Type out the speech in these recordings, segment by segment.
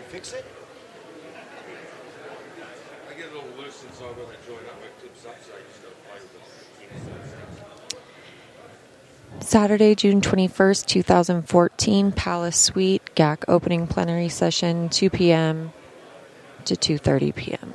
fix it? I get a little loose inside when I join up. It clips up, so you just got to play with it. Saturday, June 21st, 2014, Palace Suite, GAC opening plenary session, 2 p.m. to 2:30 p.m.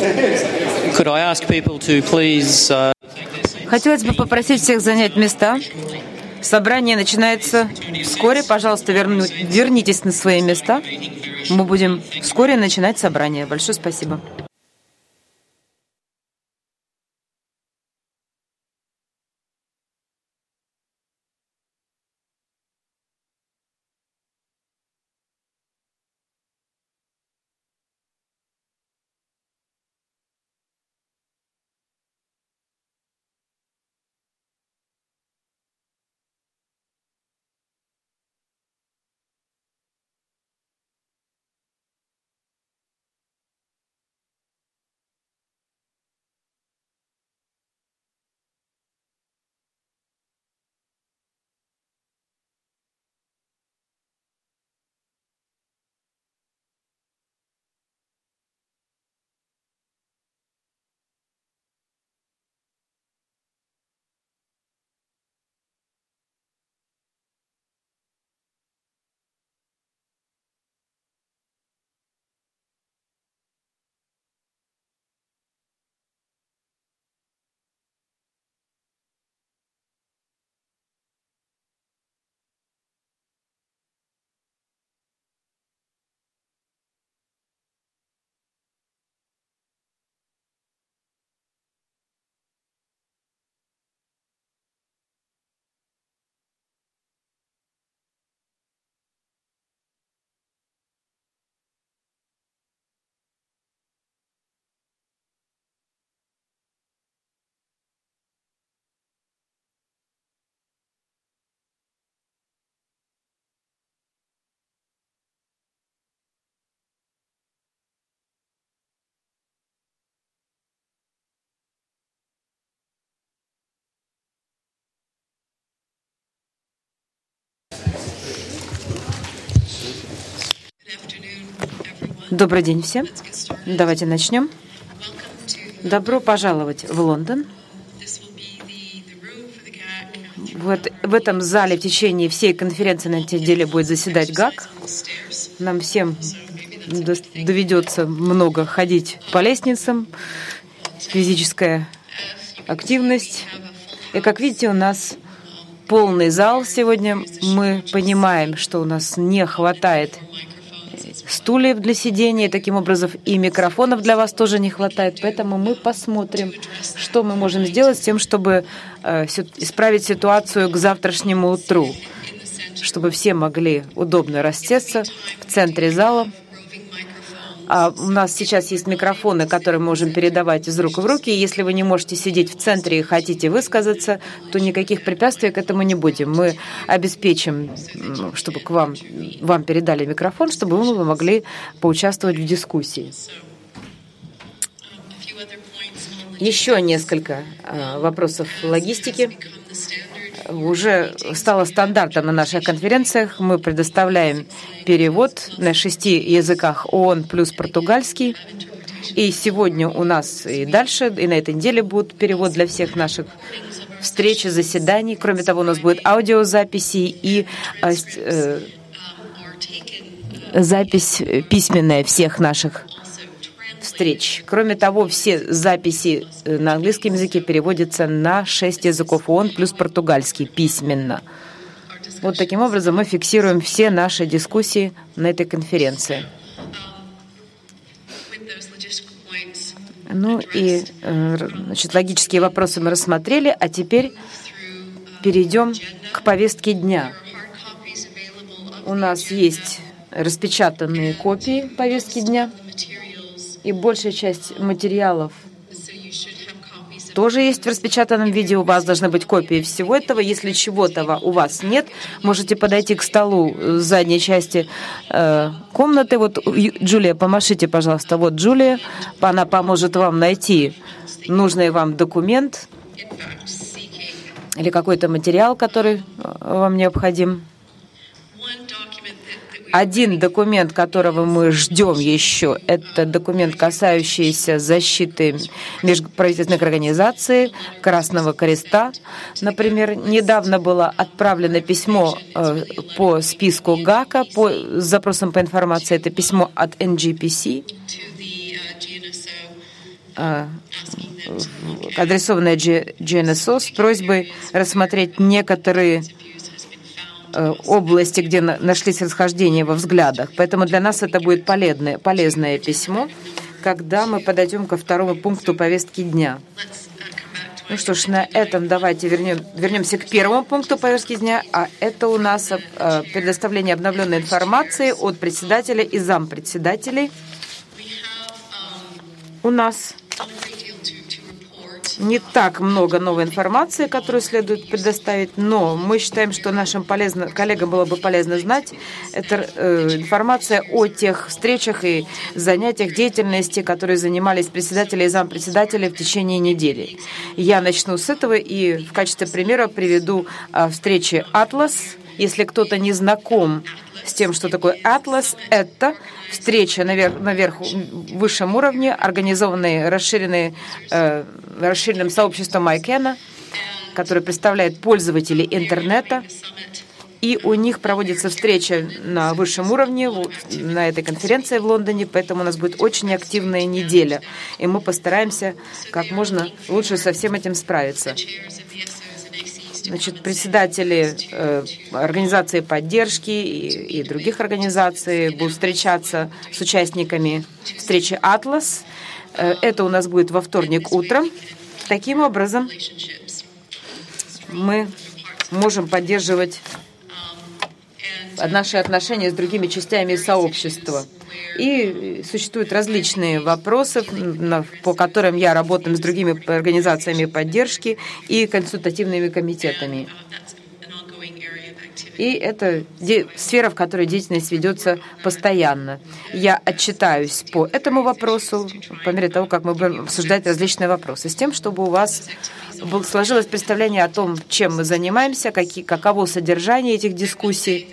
Could I ask people to please... Хотелось бы попросить всех занять места. Собрание начинается вскоре. Пожалуйста, вернитесь на свои места. Мы будем вскоре начинать собрание. Большое спасибо. Добрый день всем. Давайте начнем. Добро пожаловать в Лондон. В этом зале в течение всей конференции на этой неделе будет заседать ГАК. Нам всем доведется много ходить по лестницам, физическая активность. И, как видите, у нас полный зал сегодня. Мы понимаем, что у нас не хватает стульев для сидения, таким образом и микрофонов для вас тоже не хватает. Поэтому мы посмотрим, что мы можем сделать с тем, чтобы исправить ситуацию к завтрашнему утру, чтобы все могли удобно рассесться в центре зала. А у нас сейчас есть микрофоны, которые мы можем передавать из рук в руки. И если вы не можете сидеть в центре и хотите высказаться, то никаких препятствий к этому не будем. Мы обеспечим, чтобы к вам передали микрофон, чтобы вы могли поучаствовать в дискуссии. Еще несколько вопросов логистики. Уже стало стандартом на наших конференциях. Мы предоставляем перевод на 6 языках ООН плюс португальский. И сегодня у нас и дальше, и на этой неделе будет перевод для всех наших встреч и заседаний. Кроме того, у нас будет аудиозаписи и запись письменная всех наших встреч. Кроме того, все записи на английском языке переводятся на 6 языков ООН плюс португальский письменно. Вот таким образом мы фиксируем все наши дискуссии на этой конференции. Ну и, логические вопросы мы рассмотрели, а теперь перейдем к повестке дня. У нас есть распечатанные копии повестки дня. И большая часть материалов тоже есть в распечатанном виде. У вас должны быть копии всего этого. Если чего-то у вас нет, можете подойти к столу в задней части комнаты. Вот, Джулия, помашите, пожалуйста. Вот Джулия, она поможет вам найти нужный вам документ или какой-то материал, который вам необходим. Один документ, которого мы ждем еще, это документ, касающийся защиты межправительственных организаций, Красного Креста. Например, недавно было отправлено письмо по списку ГАКа с запросом по информации. Это письмо от NGPC. адресованное GNSO с просьбой рассмотреть некоторые области, где нашлись расхождения во взглядах. Поэтому для нас это будет полезное письмо, когда мы подойдем ко второму пункту повестки дня. Ну что ж, на этом давайте вернемся к первому пункту повестки дня, а это у нас предоставление обновленной информации от председателя и зампредседателей. У нас не так много новой информации, которую следует предоставить, но мы считаем, что нашим коллегам было бы полезно знать это информация о тех встречах и занятиях деятельности, которые занимались председатели и зампредседатели в течение недели. Я начну с этого и в качестве примера приведу встречи «Атлас». Если кто-то не знаком с тем, что такое «Атлас», это встреча на высшем уровне, организованные расширенным сообществом ICANN, которое представляет пользователей интернета. И у них проводится встреча на высшем уровне, на этой конференции в Лондоне, поэтому у нас будет очень активная неделя. И мы постараемся как можно лучше со всем этим справиться. Значит, председатели организации поддержки и других организаций будут встречаться с участниками встречи «Атлас». Это у нас будет во вторник утром. Таким образом, мы можем поддерживать наши отношения с другими частями сообщества. И существуют различные вопросы, по которым я работаю с другими организациями поддержки и консультативными комитетами. И это сфера, в которой деятельность ведется постоянно. Я отчитаюсь по этому вопросу по мере того, как мы будем обсуждать различные вопросы, с тем, чтобы у вас сложилось представление о том, чем мы занимаемся, каково содержание этих дискуссий.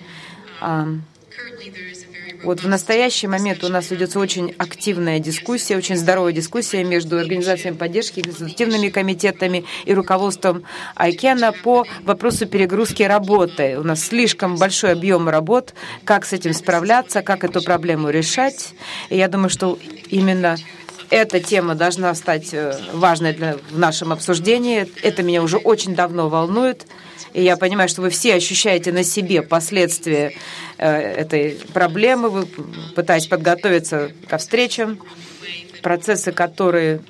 Вот в настоящий момент у нас ведется очень активная дискуссия, очень здоровая дискуссия между организациями поддержки, консультативными комитетами и руководством ICANN по вопросу перегрузки работы. У нас слишком большой объем работ, как с этим справляться, как эту проблему решать. И я думаю, что именно эта тема должна стать важной в нашем обсуждении. Это меня уже очень давно волнует. И я понимаю, что вы все ощущаете на себе последствия этой проблемы, вы пытаетесь подготовиться ко встречам, процессы, которые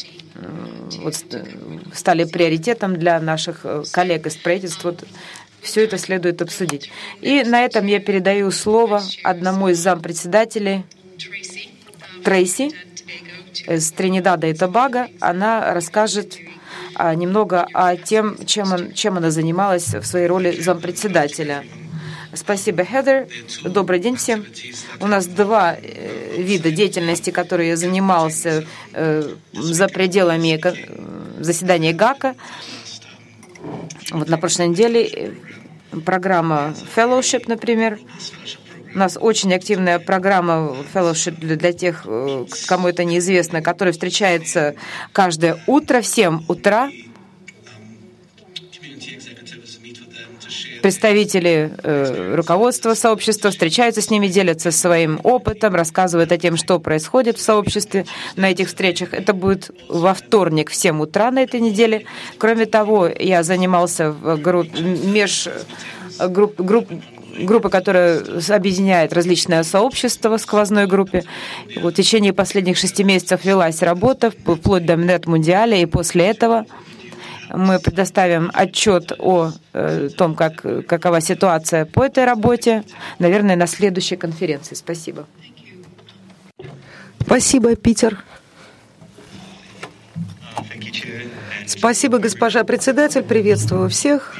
стали приоритетом для наших коллег из правительства. Все это следует обсудить. И на этом я передаю слово одному из зампредседателей, Трейси, из Тринидада и Тобаго. Она расскажет немного о том, чем она занималась в своей роли зампредседателя. Спасибо, Хедер. Добрый день всем. У нас два вида деятельности, которые я занимался за пределами заседания ГАКа. Вот на прошлой неделе программа Fellowship, например. У нас очень активная программа Fellowship для тех, кому это неизвестно, которая встречается каждое утро в 7 утра. Представители руководства сообщества встречаются с ними, делятся своим опытом, рассказывают о том, что происходит в сообществе на этих встречах. Это будет во вторник в 7 утра на этой неделе. Кроме того, я занимался в группа, которая объединяет различные сообщества в сквозной группе. Вот в течение последних 6 месяцев велась работа вплоть до Нет-Мундиаля, и после этого мы предоставим отчет о том, какова ситуация по этой работе, наверное, на следующей конференции. Спасибо. Спасибо, Питер. Спасибо, госпожа председатель. Приветствую всех.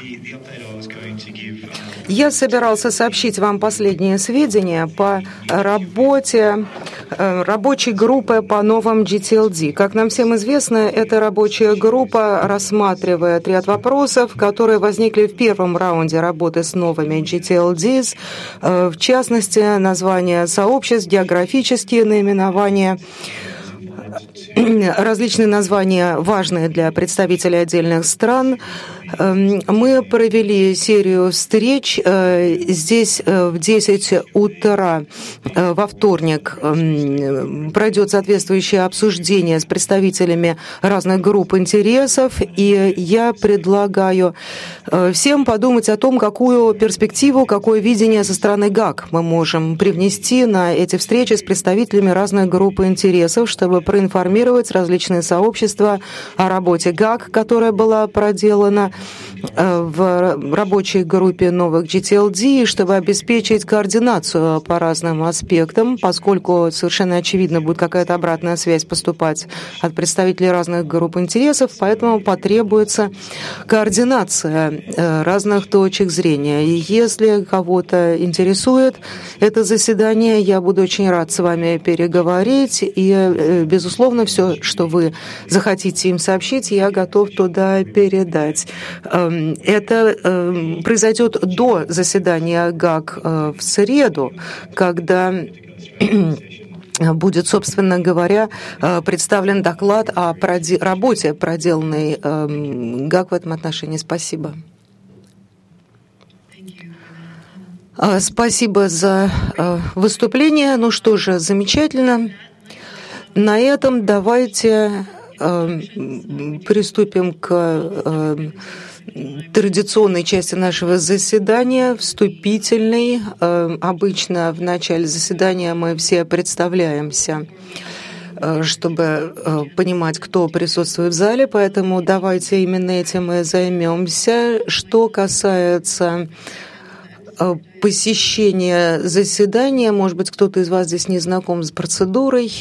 Я собирался сообщить вам последние сведения по работе рабочей группы по новым GTLD. Как нам всем известно, эта рабочая группа рассматривает ряд вопросов, которые возникли в первом раунде работы с новыми GTLDs, в частности, названия сообществ, географические наименования, различные названия, важные для представителей отдельных стран, Мы провели серию встреч здесь в 10 утра во вторник. Пройдет соответствующее обсуждение с представителями разных групп интересов, и я предлагаю всем подумать о том, какую перспективу, какое видение со стороны ГАК мы можем привнести на эти встречи с представителями разных групп интересов, чтобы проинформировать различные сообщества о работе ГАК, которая была проделана в рабочей группе новых GTLD, чтобы обеспечить координацию по разным аспектам, поскольку совершенно очевидно будет какая-то обратная связь поступать от представителей разных групп интересов, поэтому потребуется координация разных точек зрения. И если кого-то интересует это заседание, я буду очень рад с вами переговорить, и, безусловно, все, что вы захотите им сообщить, я готов туда передать. Это произойдет до заседания ГАК в среду, когда будет, собственно говоря, представлен доклад о работе, проделанной ГАК в этом отношении. Спасибо. Спасибо за выступление. Ну что же, замечательно. На этом давайте приступим к традиционной части нашего заседания, вступительной. Обычно в начале заседания мы все представляемся, чтобы понимать, кто присутствует в зале, поэтому давайте именно этим и займемся. Что касается посещения заседания, может быть, кто-то из вас здесь не знаком с процедурой.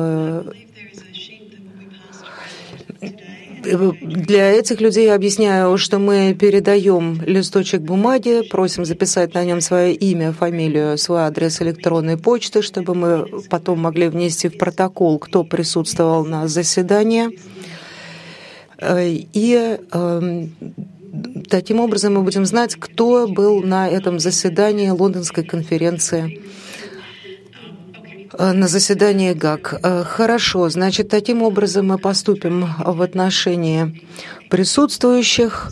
Для этих людей я объясняю, что мы передаем листочек бумаги, просим записать на нем свое имя, фамилию, свой адрес электронной почты, чтобы мы потом могли внести в протокол, кто присутствовал на заседании. И таким образом мы будем знать, кто был на этом заседании Лондонской конференции, на заседании ГАК. Хорошо, значит, таким образом мы поступим в отношении присутствующих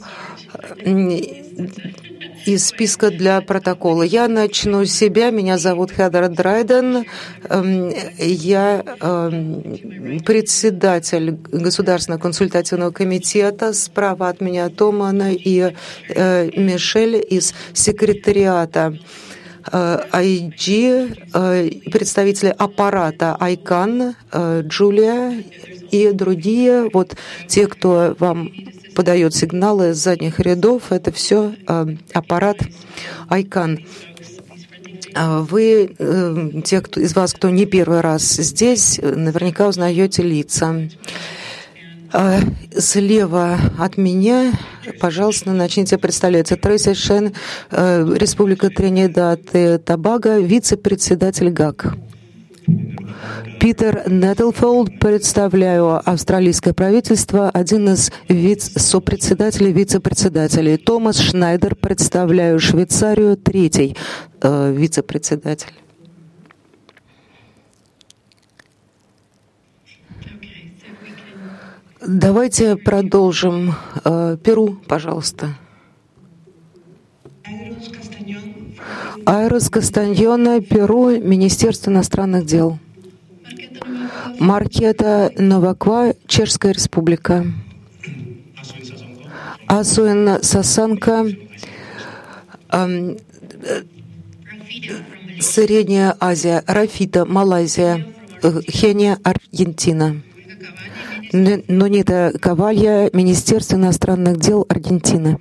из списка для протокола. Я начну с себя. Меня зовут Хедер Драйден. Я председатель Государственного консультативного комитета. Справа от меня Томана и Мишель из секретариата IG, представители аппарата ICANN, Джулия и другие. Вот те, кто вам подает сигналы с задних рядов, это все аппарат ICANN. Вы, те из вас, кто не первый раз здесь, наверняка узнаете лица. Слева от меня, пожалуйста, начните представляться. Трейси Шен, Республика Тринидад и Тобаго, вице-председатель ГАК. Питер Неттлфолд, представляю австралийское правительство, один из сопредседателей, вице-председателей. Томас Шнайдер, представляю Швейцарию, третий вице-председатель. Давайте продолжим. Перу, пожалуйста. Айрос Кастаньона, Перу, Министерство иностранных дел. Маркета Новаква, Чешская республика. Асуэн Сасанка, Средняя Азия. Рафита, Малайзия. Хения, Аргентина. Нонита Кавалья, Министерство иностранных дел Аргентины.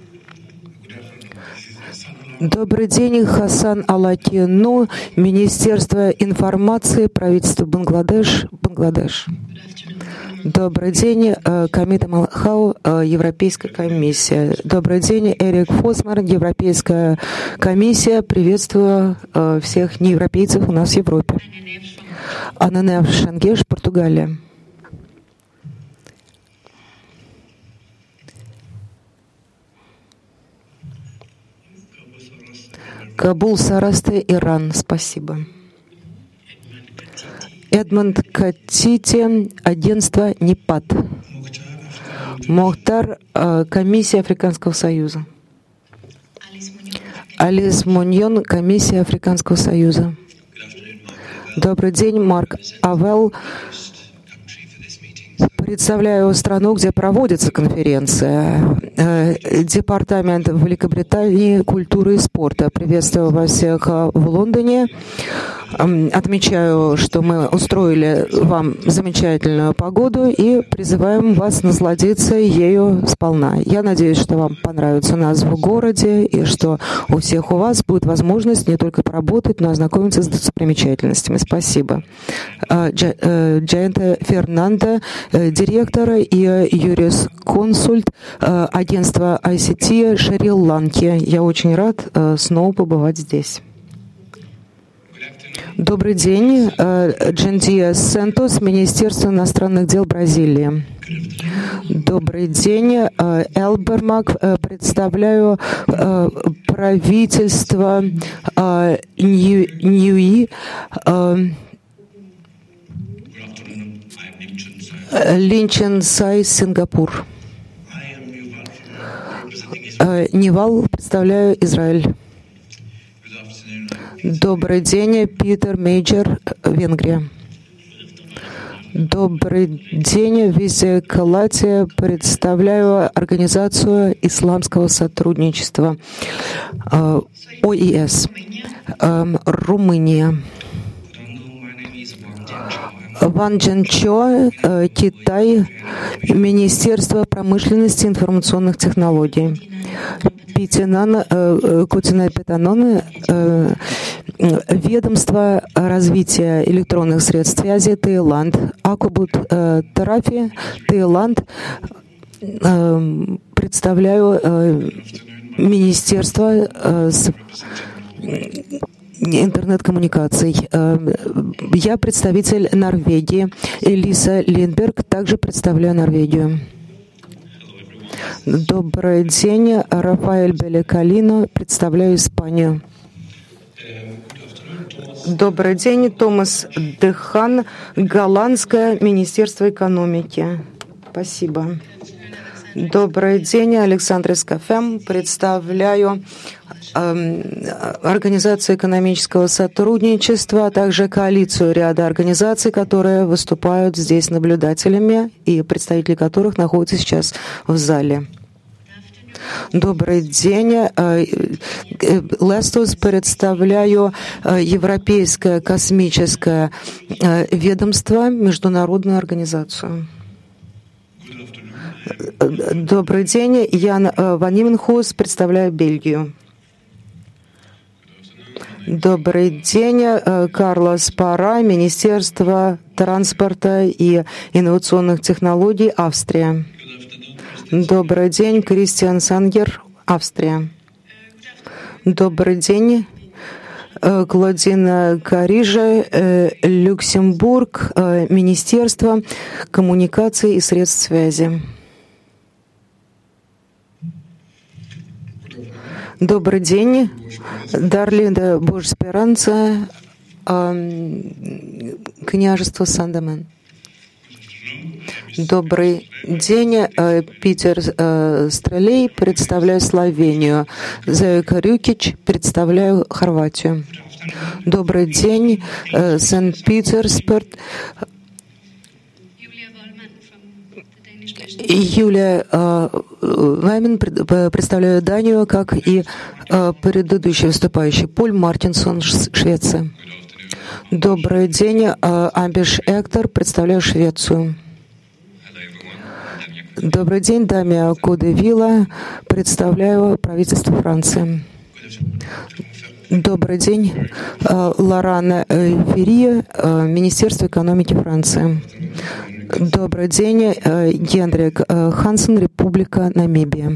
Добрый день, Хасан Алакину, Министерство информации, правительство Бангладеш. Добрый день, Камита Малхау, Европейская комиссия. Добрый день, Эрик Фосмар, Европейская комиссия. Приветствую всех неевропейцев у нас в Европе. Анане Шангеш, Португалия. Кабул, Сарасте, Иран. Спасибо. Эдмонд Катити, агентство НИПАД. Мохтар, комиссия Африканского Союза. Алис Муньон, комиссия Африканского Союза. Добрый день, Марк Авел. Представляю страну, где проводится конференция. Департамент Великобритании культуры и спорта. Приветствую вас всех в Лондоне. Отмечаю, что мы устроили вам замечательную погоду и призываем вас насладиться ею сполна. Я надеюсь, что вам понравится у нас в городе и что у всех у вас будет возможность не только поработать, но и ознакомиться с достопримечательностями. Спасибо. Джаента Фернандо, директор и юрисконсульт агентства ICT Шри-Ланки. Я очень рад снова побывать здесь. Добрый день. Джендия Сентос, Министерство иностранных дел Бразилии. Добрый день. Элбермак. Представляю правительство Ньюи. Линчен Сай, Сингапур. Нивал, представляю Израиль. Добрый день, Питер Мейджер, Венгрия. Добрый день, Визе Калати, представляю Организацию исламского сотрудничества, ОИС, Румыния. Ван Дженчо, Китай, Министерство промышленности и информационных технологий. Питинан, Кутина Питанон, Ведомство развития электронных средств связи, Таиланд. Акубут Тарафи, Таиланд. Представляю Министерство интернет-коммуникаций. Я представитель Норвегии. Элиса Линдберг, также представляю Норвегию. Добрый день. Рафаэль Белекалино, представляю Испанию. Добрый день. Томас Дехан, Голландское министерство экономики. Спасибо. Добрый день. Александр Эскафем, представляю Организацию экономического сотрудничества, а также коалицию ряда организаций, которые выступают здесь наблюдателями и представители которых находятся сейчас в зале. Добрый день. Лестус, представляю Европейское космическое ведомство, международную организацию. Добрый день. Ян Ванименхус, представляю Бельгию. Добрый день. Карлос Пара, Министерство транспорта и инновационных технологий, Австрия. Добрый день. Кристиан Сангер, Австрия. Добрый день. Клодина Карижа, Люксембург, Министерство коммуникаций и средств связи. Добрый день. Дарлинда Божсперанца, княжество Сан-Домен. Добрый день. Питер Стрелей, представляю Словению. Зоя Рюкич, представляю Хорватию. Добрый день. Санкт-Петербург. Юлия Ваймен, представляю Данию, как и предыдущий выступающий. Поль Мартинсон, Швеция. Добрый день. Амбиш Эктор, представляю Швецию. Добрый день. Дамия Кудевила, представляю правительство Франции. Добрый день. Лорана Феррия, Министерство экономики Франции. Добрый день. Генрик Хансен, Республика Намибия.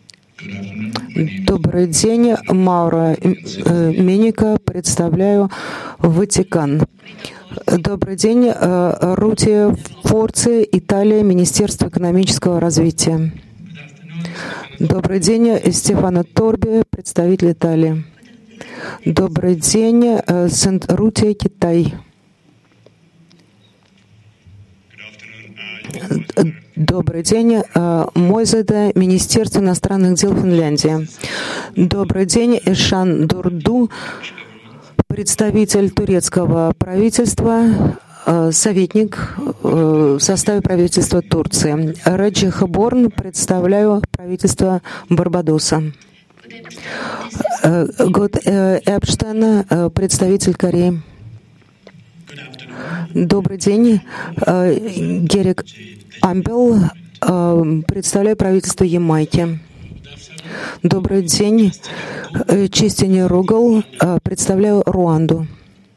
Добрый день. Маура Меника, представляю Ватикан. Добрый день. Рути Форци, Италия, Министерство экономического развития. Добрый день. Стефано Торби, представитель Италии. Добрый день. Сент-Рути, Китай. Добрый день. Мойзеда, Министерство иностранных дел Финляндии. Добрый день. Эшан Дурду, представитель турецкого правительства, советник в составе правительства Турции. Раджи Хаборн, представляю правительство Барбадоса. Гот Эпштейн, представитель Кореи. Добрый день. Герик Амбел, представляю правительство Ямайки. Добрый день. Честини Ругал, представляю Руанду.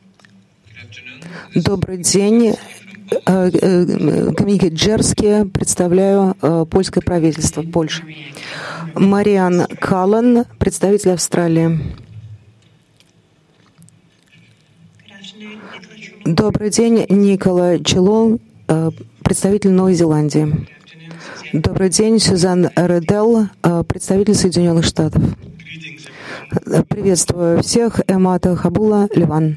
Добрый день. Камики Джерски, представляю польское правительство Польши. Мариан Каллан, представитель Австралии. Добрый день. Никола Чело, представитель Новой Зеландии. Добрый день. Сюзан Редел, представитель Соединенных Штатов. Приветствую всех. Эмата Хабула, Ливан.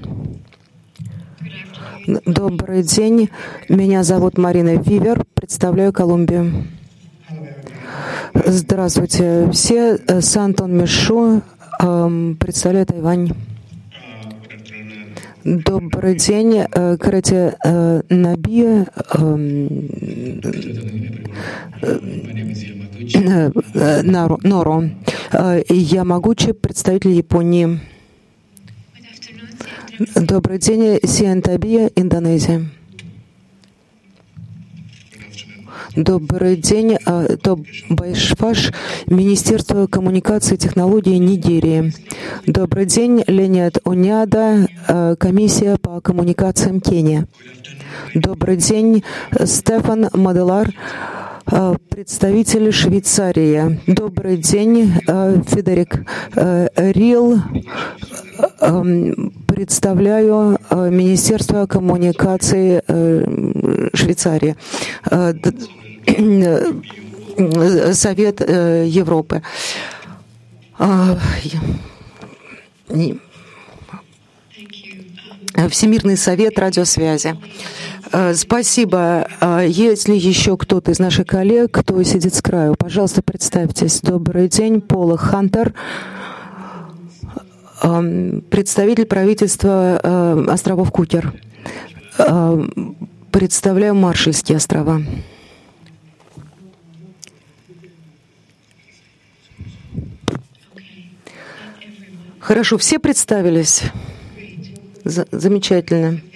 Добрый день. Меня зовут Марина Вивер, представляю Колумбию. Здравствуйте все. Сантон Мишу, представляю Тайвань. Добрый день. Карате Наби, Норо. Ямагучи, представитель Японии. Добрый день. Сиентабия, Индонезия. Добрый день. Тобайшфаш, Министерство коммуникации и технологий Нигерии. Добрый день. Лениат Оняда, Комиссия по коммуникациям Кения. Добрый день. Стефан Маделар, представитель Швейцарии. Добрый день. Федерик Рил, представляю Министерство коммуникации Швейцарии. Совет Европы. Всемирный совет радиосвязи. Спасибо. Если еще кто-то из наших коллег, кто сидит с краю, пожалуйста, представьтесь. Добрый день. Пола Хантер, представитель правительства островов Кукер. Представляю Маршальские острова. Хорошо, все представились? Замечательно.